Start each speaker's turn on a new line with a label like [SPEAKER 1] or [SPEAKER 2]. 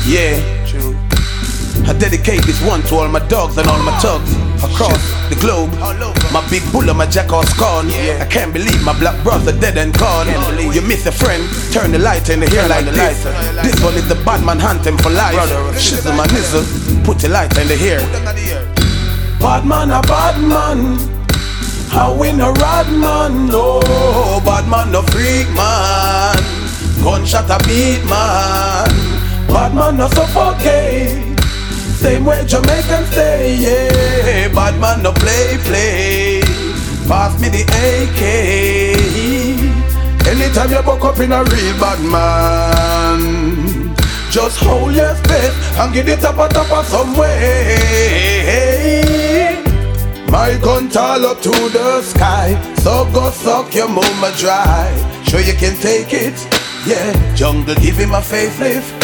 [SPEAKER 1] Yeah, true. I dedicate this one to all my dogs and all my thugs across the globe. My big bull and my jackass gone. I can't believe my black brother dead and gone. You miss a friend, turn the light in the hair like this. This one is the bad man hunting for life. Shizzle my nizzle, put the light in the hair. Bad man a bad man, I win a rad man. No, bad man no freak man, gunshot a beat man. Bad man no suffocate, same way Jamaicans say, yeah. Bad man no play. Pass me the AK. Anytime you buck up in a real bad man, just hold your space and give it up some way. My gun tall up to the sky, so go suck your mama dry. Sure you can take it, yeah. Jungle give him a facelift.